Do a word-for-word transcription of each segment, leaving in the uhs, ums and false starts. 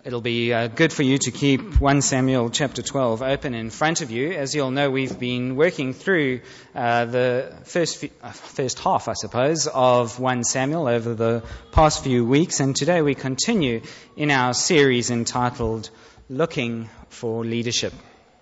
It'll be uh, good for you to keep First Samuel chapter twelve open in front of you. As you'll know, we've been working through uh, the first few, uh, first half, I suppose, of First Samuel over the past few weeks, and today we continue in our series entitled Looking for Leadership.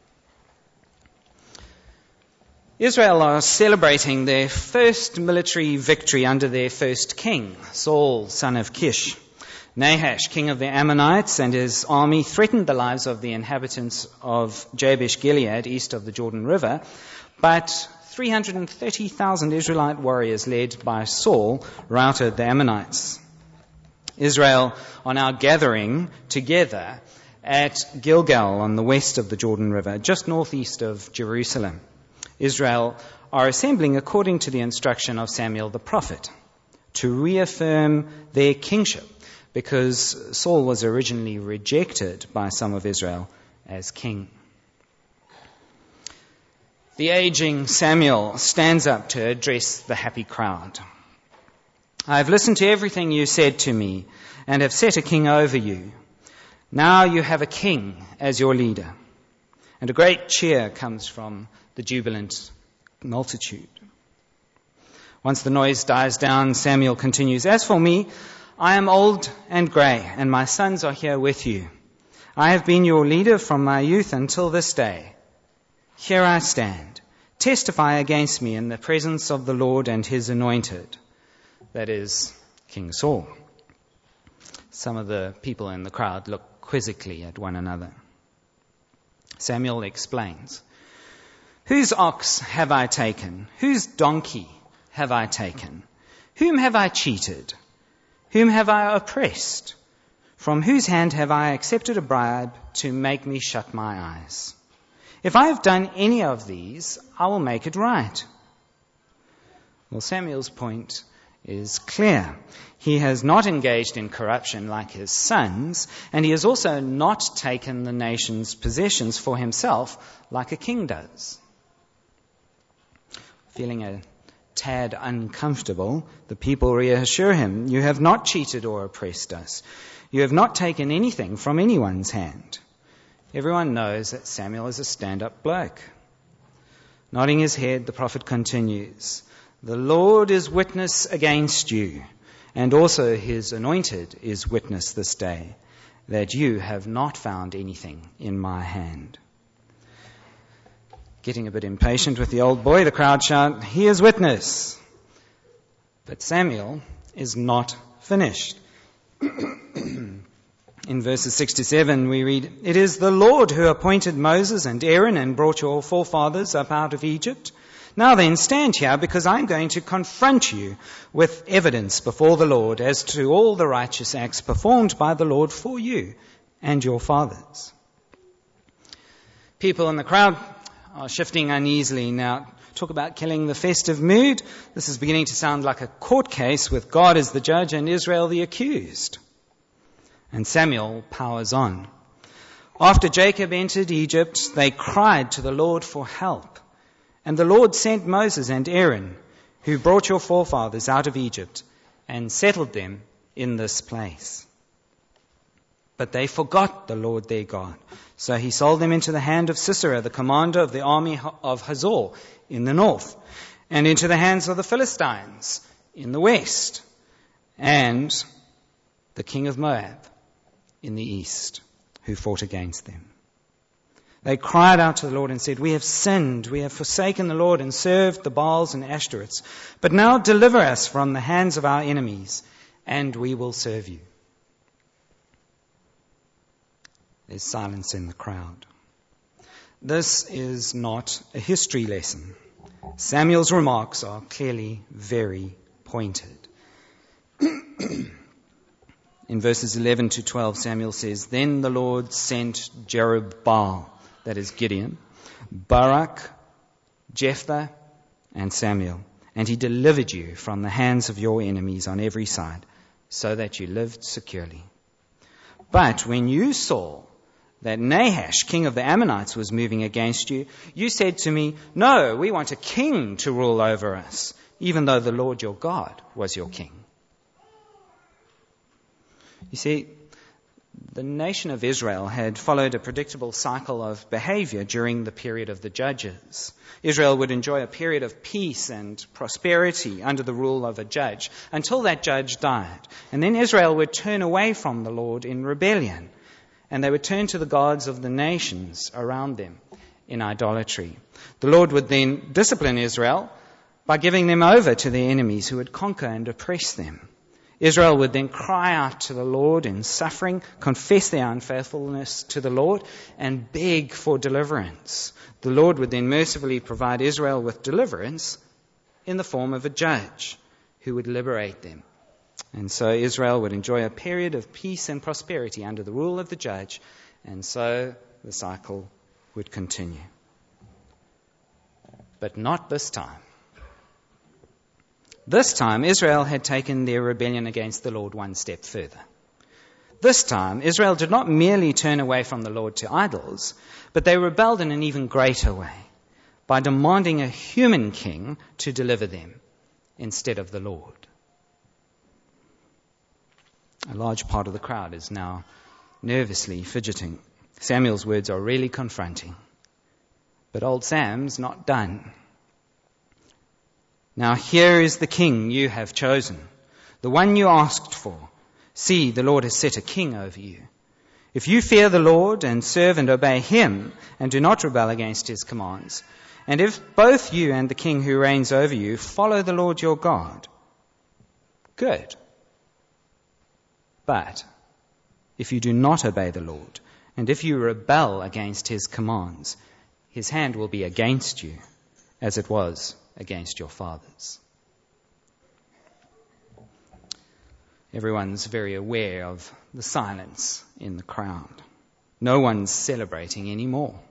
Israel are celebrating their first military victory under their first king, Saul, son of Kish. Nahash, king of the Ammonites, and his army threatened the lives of the inhabitants of Jabesh Gilead, east of the Jordan River, but three hundred thirty thousand Israelite warriors led by Saul routed the Ammonites. Israel are now gathering together at Gilgal on the west of the Jordan River, just northeast of Jerusalem. Israel are assembling according to the instruction of Samuel the prophet to reaffirm their kingship, because Saul was originally rejected by some of Israel as king. The aging Samuel stands up to address the happy crowd. I have listened to everything you said to me and have set a king over you. Now you have a king as your leader. And a great cheer comes from the jubilant multitude. Once the noise dies down, Samuel continues, "As for me, I am old and grey, and my sons are here with you. I have been your leader from my youth until this day. Here I stand. Testify against me in the presence of the Lord and his anointed," that is, King Saul. Some of the people in the crowd look quizzically at one another. Samuel explains, "Whose ox have I taken? Whose donkey have I taken? Whom have I cheated? Whom have I oppressed? From whose hand have I accepted a bribe to make me shut my eyes? If I have done any of these, I will make it right." Well, Samuel's point is clear. He has not engaged in corruption like his sons, and he has also not taken the nation's possessions for himself like a king does. Feeling a tad uncomfortable, the people reassure him, "You have not cheated or oppressed us. You have not taken anything from anyone's hand." Everyone knows that Samuel is a stand-up bloke. Nodding his head, the prophet continues, "The Lord is witness against you, and also his anointed is witness this day, that you have not found anything in my hand." Getting a bit impatient with the old boy, the crowd shout, "He is witness." But Samuel is not finished. In verses six to seven we read, "It is the Lord who appointed Moses and Aaron and brought your forefathers up out of Egypt. Now then, stand here, because I am going to confront you with evidence before the Lord as to all the righteous acts performed by the Lord for you and your fathers." People in the crowd are shifting uneasily now. Talk about killing the festive mood. This is beginning to sound like a court case with God as the judge and Israel the accused. And Samuel powers on. "After Jacob entered Egypt, they cried to the Lord for help. And the Lord sent Moses and Aaron, who brought your forefathers out of Egypt and settled them in this place. But they forgot the Lord their God. So he sold them into the hand of Sisera, the commander of the army of Hazor in the north, and into the hands of the Philistines in the west, and the king of Moab in the east, who fought against them. They cried out to the Lord and said, 'We have sinned, we have forsaken the Lord and served the Baals and Ashtoreths. But now deliver us from the hands of our enemies, and we will serve you.'" There's silence in the crowd. This is not a history lesson. Samuel's remarks are clearly very pointed. In verses eleven to twelve, Samuel says, "Then the Lord sent Jerubbaal," that is Gideon, "Barak, Jephthah, and Samuel, and he delivered you from the hands of your enemies on every side, so that you lived securely. But when you saw that Nahash, king of the Ammonites, was moving against you, you said to me, 'No, we want a king to rule over us,' even though the Lord your God was your king." You see, the nation of Israel had followed a predictable cycle of behavior during the period of the judges. Israel would enjoy a period of peace and prosperity under the rule of a judge until that judge died. And then Israel would turn away from the Lord in rebellion, and they would turn to the gods of the nations around them in idolatry. The Lord would then discipline Israel by giving them over to their enemies who would conquer and oppress them. Israel would then cry out to the Lord in suffering, confess their unfaithfulness to the Lord, and beg for deliverance. The Lord would then mercifully provide Israel with deliverance in the form of a judge who would liberate them. And so Israel would enjoy a period of peace and prosperity under the rule of the judge, and so the cycle would continue. But not this time. This time, Israel had taken their rebellion against the Lord one step further. This time, Israel did not merely turn away from the Lord to idols, but they rebelled in an even greater way by demanding a human king to deliver them instead of the Lord. A large part of the crowd is now nervously fidgeting. Samuel's words are really confronting. But old Sam's not done. Now here is the king you have chosen, the one you asked for. See, the Lord has set a king over you. If you fear the Lord and serve and obey him and do not rebel against his commands, and if both you and the king who reigns over you follow the Lord your God, good. But if you do not obey the Lord, and if you rebel against his commands, his hand will be against you, as it was against your fathers. Everyone's very aware of the silence in the crowd. No one's celebrating anymore.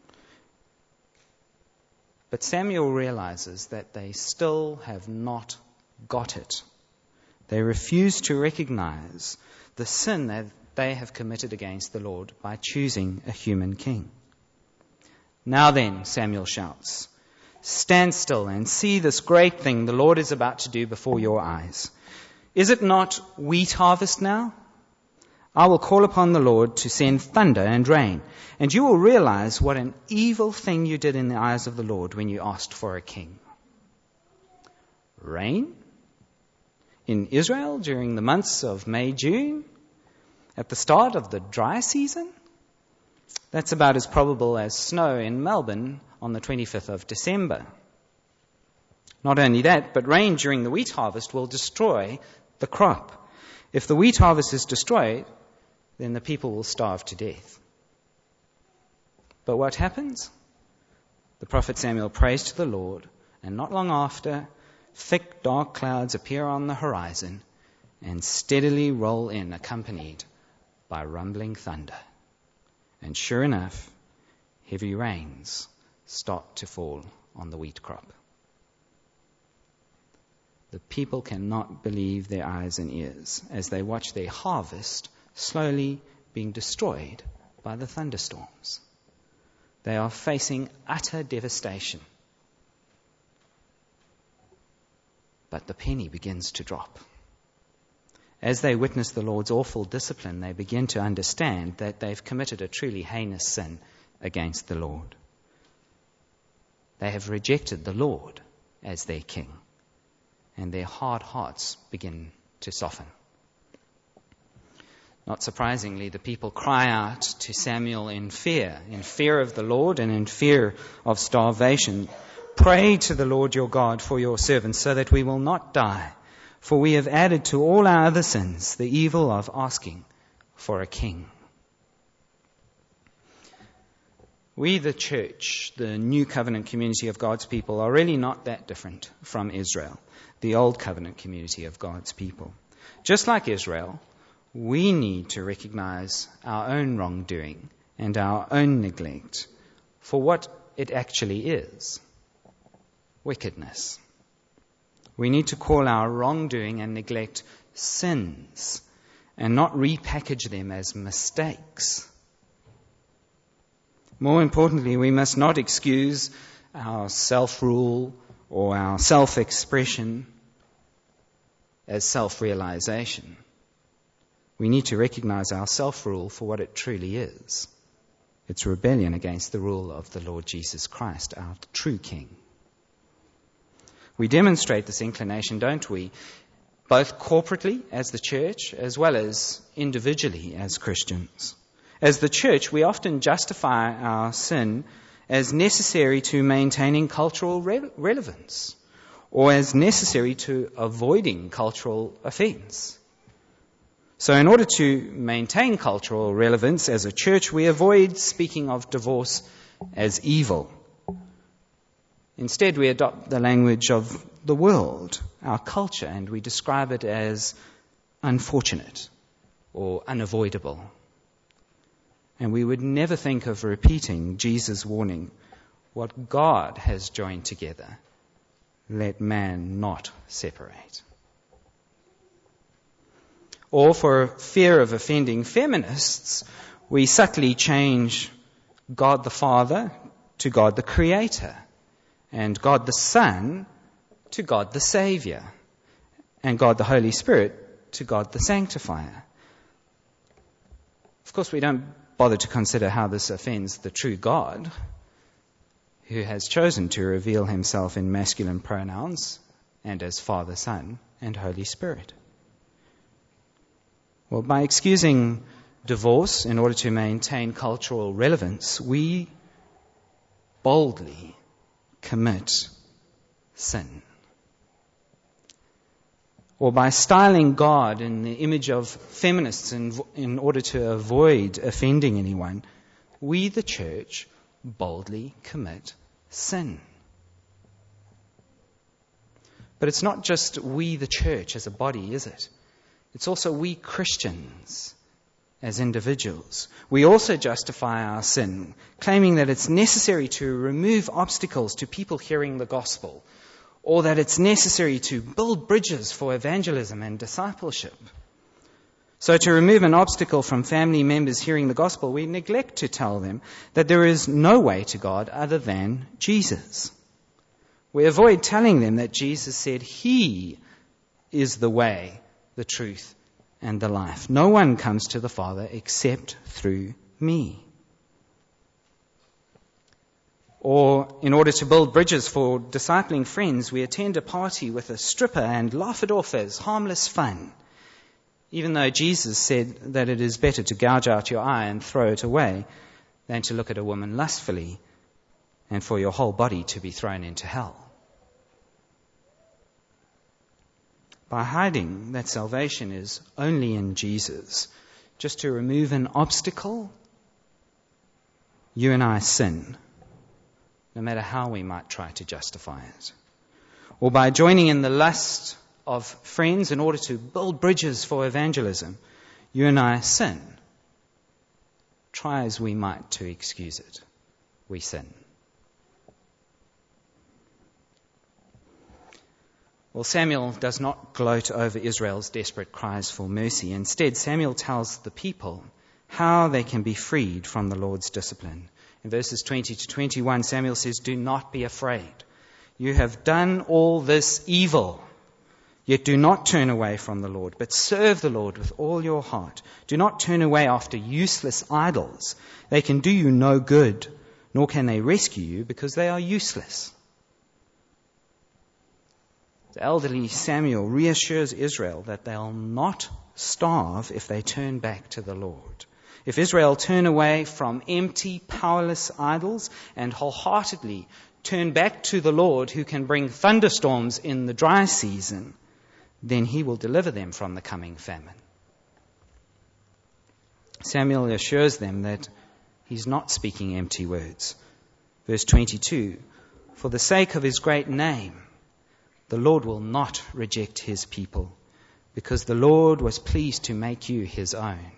But Samuel realizes that they still have not got it. They refuse to recognize the sin that they have committed against the Lord by choosing a human king. Now then, Samuel shouts, stand still and see this great thing the Lord is about to do before your eyes. Is it not wheat harvest now? I will call upon the Lord to send thunder and rain, and you will realize what an evil thing you did in the eyes of the Lord when you asked for a king. Rain? In Israel during the months of May, June? At the start of the dry season? That's about as probable as snow in Melbourne on the twenty-fifth of December. Not only that, but rain during the wheat harvest will destroy the crop. If the wheat harvest is destroyed, then the people will starve to death. But what happens? The prophet Samuel prays to the Lord, and not long after, thick dark clouds appear on the horizon and steadily roll in, accompanied by rumbling thunder. And sure enough, heavy rains start to fall on the wheat crop. The people cannot believe their eyes and ears as they watch their harvest slowly being destroyed by the thunderstorms. They are facing utter devastation. But the penny begins to drop. As they witness the Lord's awful discipline, they begin to understand that they've committed a truly heinous sin against the Lord. They have rejected the Lord as their king, and their hard hearts begin to soften. Not surprisingly, the people cry out to Samuel in fear, in fear of the Lord and in fear of starvation. Pray to the Lord your God for your servants so that we will not die. For we have added to all our other sins the evil of asking for a king. We, the church, the new covenant community of God's people, are really not that different from Israel, the old covenant community of God's people. Just like Israel, we need to recognize our own wrongdoing and our own neglect for what it actually is: wickedness. We need to call our wrongdoing and neglect sins and not repackage them as mistakes. More importantly, we must not excuse our self-rule or our self-expression as self-realization. we need to recognize our self-rule for what it truly is. It's rebellion against the rule of the Lord Jesus Christ, our true King. We demonstrate this inclination, don't we, both corporately as the church as well as individually as Christians. As the church, we often justify our sin as necessary to maintaining cultural re- relevance or as necessary to avoiding cultural offence. So in order to maintain cultural relevance as a church, we avoid speaking of divorce as evil. Instead, we adopt the language of the world, our culture, and we describe it as unfortunate or unavoidable. And we would never think of repeating Jesus' warning, what God has joined together, let man not separate. Or for fear of offending feminists, we subtly change God the Father to God the Creator, and God the Son to God the Saviour, and God the Holy Spirit to God the Sanctifier. Of course, we don't bother to consider how this offends the true God, who has chosen to reveal himself in masculine pronouns and as Father, Son, and Holy Spirit. Well, by excusing divorce in order to maintain cultural relevance, we boldly commit sin. Or by styling God in the image of feminists in, in order to avoid offending anyone, we, the church, boldly commit sin. But it's not just we, the church, as a body, is it? It's also we Christians as individuals. We also justify our sin, claiming that it's necessary to remove obstacles to people hearing the gospel, or that it's necessary to build bridges for evangelism and discipleship. So to remove an obstacle from family members hearing the gospel, we neglect to tell them that there is no way to God other than Jesus. We avoid telling them that Jesus said he is the way, the truth, and the life. No one comes to the Father except through me. Or, in order to build bridges for discipling friends, we attend a party with a stripper and laugh it off as harmless fun, even though Jesus said that it is better to gouge out your eye and throw it away than to look at a woman lustfully and for your whole body to be thrown into hell. By hiding that salvation is only in Jesus, just to remove an obstacle, you and I sin, no matter how we might try to justify it. Or by joining in the lust of friends in order to build bridges for evangelism, you and I sin. Try as we might to excuse it, we sin. Well, Samuel does not gloat over Israel's desperate cries for mercy. Instead, Samuel tells the people how they can be freed from the Lord's discipline. In verses twenty to twenty-one, Samuel says, "Do not be afraid. You have done all this evil. Yet do not turn away from the Lord, but serve the Lord with all your heart. Do not turn away after useless idols. They can do you no good, nor can they rescue you, because they are useless." The elderly Samuel reassures Israel that they'll not starve if they turn back to the Lord. If Israel turn away from empty, powerless idols and wholeheartedly turn back to the Lord who can bring thunderstorms in the dry season, then he will deliver them from the coming famine. Samuel assures them that he's not speaking empty words. Verse twenty-two, "For the sake of his great name, the Lord will not reject his people, because the Lord was pleased to make you his own."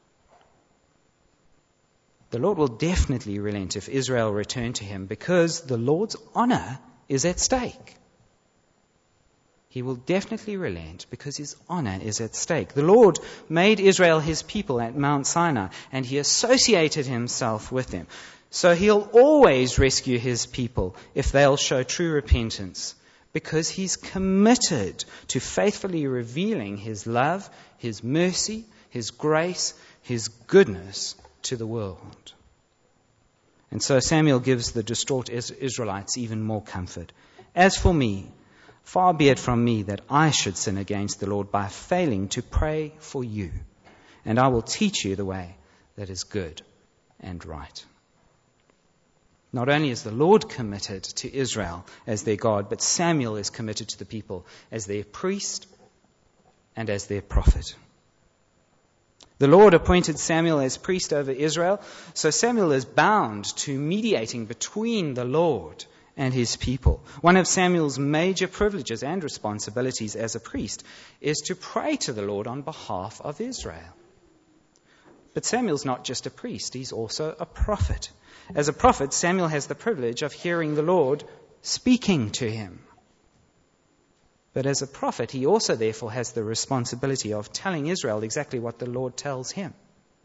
The Lord will definitely relent if Israel return to him, because the Lord's honor is at stake. He will definitely relent because his honor is at stake. The Lord made Israel his people at Mount Sinai, and he associated himself with them. So he'll always rescue his people if they'll show true repentance, because he's committed to faithfully revealing his love, his mercy, his grace, his goodness to the world. And so Samuel gives the distraught Israelites even more comfort. As for me, far be it from me that I should sin against the Lord by failing to pray for you, and I will teach you the way that is good and right. Not only is the Lord committed to Israel as their God, but Samuel is committed to the people as their priest and as their prophet. The Lord appointed Samuel as priest over Israel, so Samuel is bound to mediating between the Lord and his people. One of Samuel's major privileges and responsibilities as a priest is to pray to the Lord on behalf of Israel. But Samuel's not just a priest, he's also a prophet. As a prophet, Samuel has the privilege of hearing the Lord speaking to him. But as a prophet, he also therefore has the responsibility of telling Israel exactly what the Lord tells him.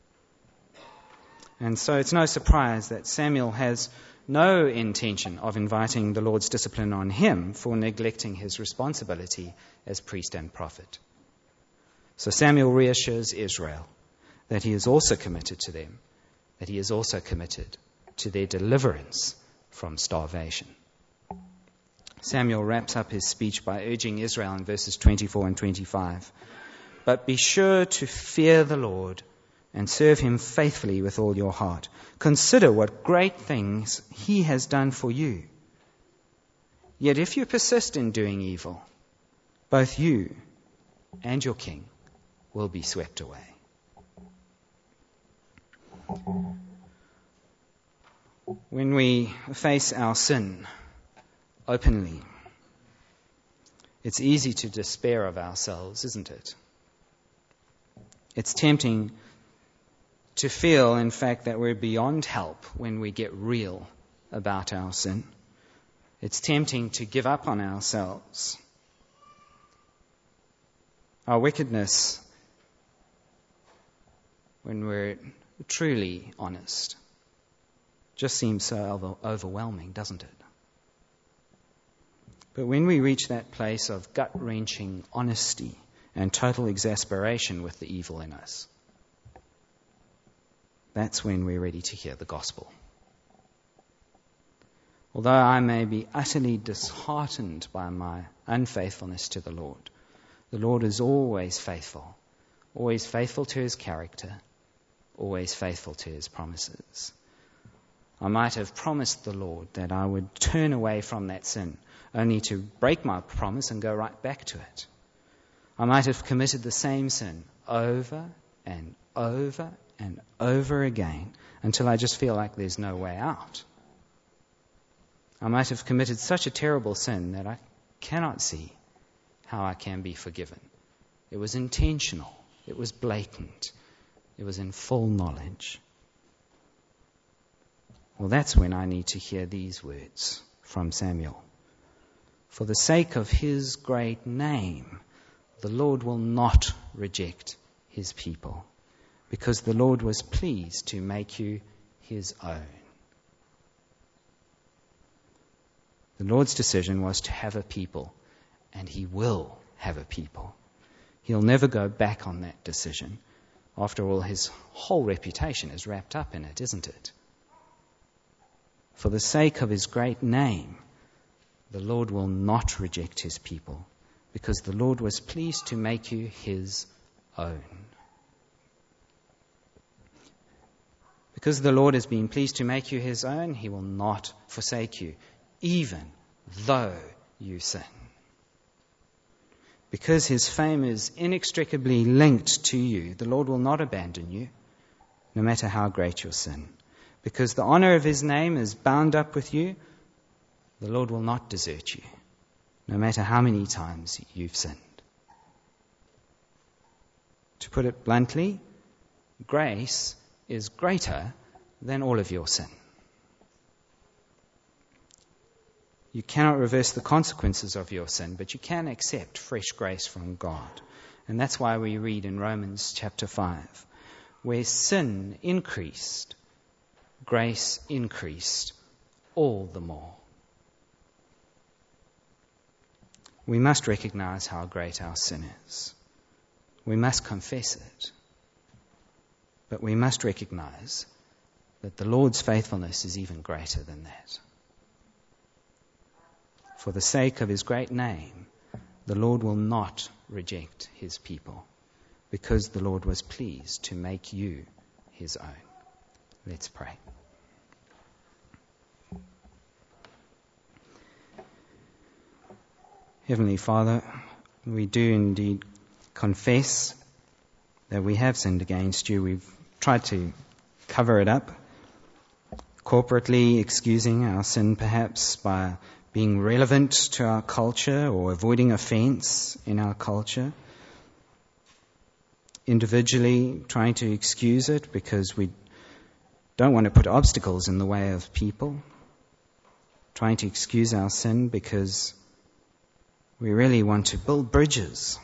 And so it's no surprise that Samuel has no intention of inviting the Lord's discipline on him for neglecting his responsibility as priest and prophet. So Samuel reassures Israel that he is also committed to them, that he is also committed to their deliverance from starvation. Samuel wraps up his speech by urging Israel in verses twenty-four and twenty-five, "But be sure to fear the Lord and serve him faithfully with all your heart. Consider what great things he has done for you. Yet if you persist in doing evil, both you and your king will be swept away." When we face our sin openly, it's easy to despair of ourselves, isn't it? It's tempting to feel, in fact, that we're beyond help when we get real about our sin. It's tempting to give up on ourselves. Our wickedness, when we're truly honest, just seems so over- overwhelming, doesn't it? But when we reach that place of gut-wrenching honesty and total exasperation with the evil in us, that's when we're ready to hear the gospel. Although I may be utterly disheartened by my unfaithfulness to the Lord, the Lord is always faithful, always faithful to his character, always faithful to his promises. I might have promised the Lord that I would turn away from that sin, only to break my promise and go right back to it. I might have committed the same sin over and over and over again until I just feel like there's no way out. I might have committed such a terrible sin that I cannot see how I can be forgiven. It was intentional. It was blatant. It was in full knowledge. Well, that's when I need to hear these words from Samuel. For the sake of his great name, the Lord will not reject his people, because the Lord was pleased to make you his own. The Lord's decision was to have a people, and he will have a people. He'll never go back on that decision. After all, his whole reputation is wrapped up in it, isn't it? For the sake of his great name, the Lord will not reject his people, because the Lord was pleased to make you his own. Because the Lord has been pleased to make you his own, he will not forsake you, even though you sin. Because his fame is inextricably linked to you, the Lord will not abandon you, no matter how great your sin. Because the honor of his name is bound up with you, the Lord will not desert you, no matter how many times you've sinned. To put it bluntly, grace is greater than all of your sin. You cannot reverse the consequences of your sin, but you can accept fresh grace from God. And that's why we read in Romans chapter five, where sin increased, grace increased all the more. We must recognize how great our sin is. We must confess it. But we must recognize that the Lord's faithfulness is even greater than that. For the sake of his great name, the Lord will not reject his people, because the Lord was pleased to make you his own. Let's pray. Heavenly Father, we do indeed confess that we have sinned against you. We've tried to cover it up, corporately excusing our sin perhaps by being relevant to our culture or avoiding offense in our culture. Individually trying to excuse it because we don't want to put obstacles in the way of people. Trying to excuse our sin because we really want to build bridges.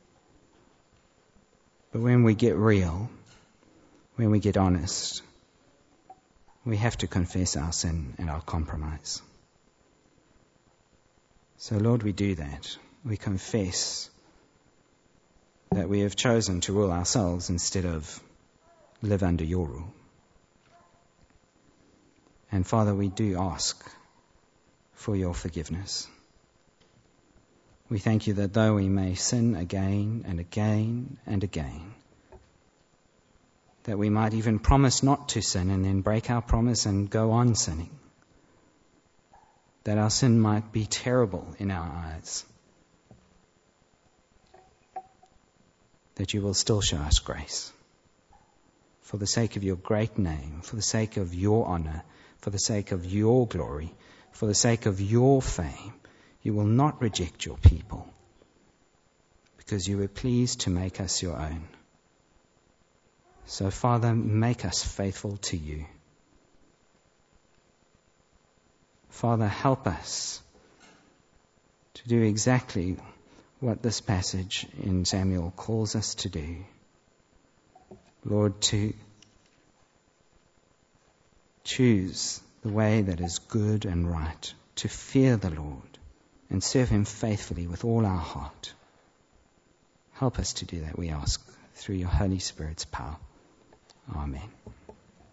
But when we get real, when we get honest, we have to confess our sin and our compromise. So Lord, we do that. We confess that we have chosen to rule ourselves instead of live under your rule. And Father, we do ask for your forgiveness. We thank you that though we may sin again and again and again, that we might even promise not to sin and then break our promise and go on sinning, that our sin might be terrible in our eyes, that you will still show us grace. For the sake of your great name, for the sake of your honor, for the sake of your glory, for the sake of your fame, you will not reject your people, because you were pleased to make us your own. So, Father, make us faithful to you. Father, help us to do exactly what this passage in Samuel calls us to do. Lord, to choose the way that is good and right, to fear the Lord and serve him faithfully with all our heart. Help us to do that, we ask, through your Holy Spirit's power. Amen.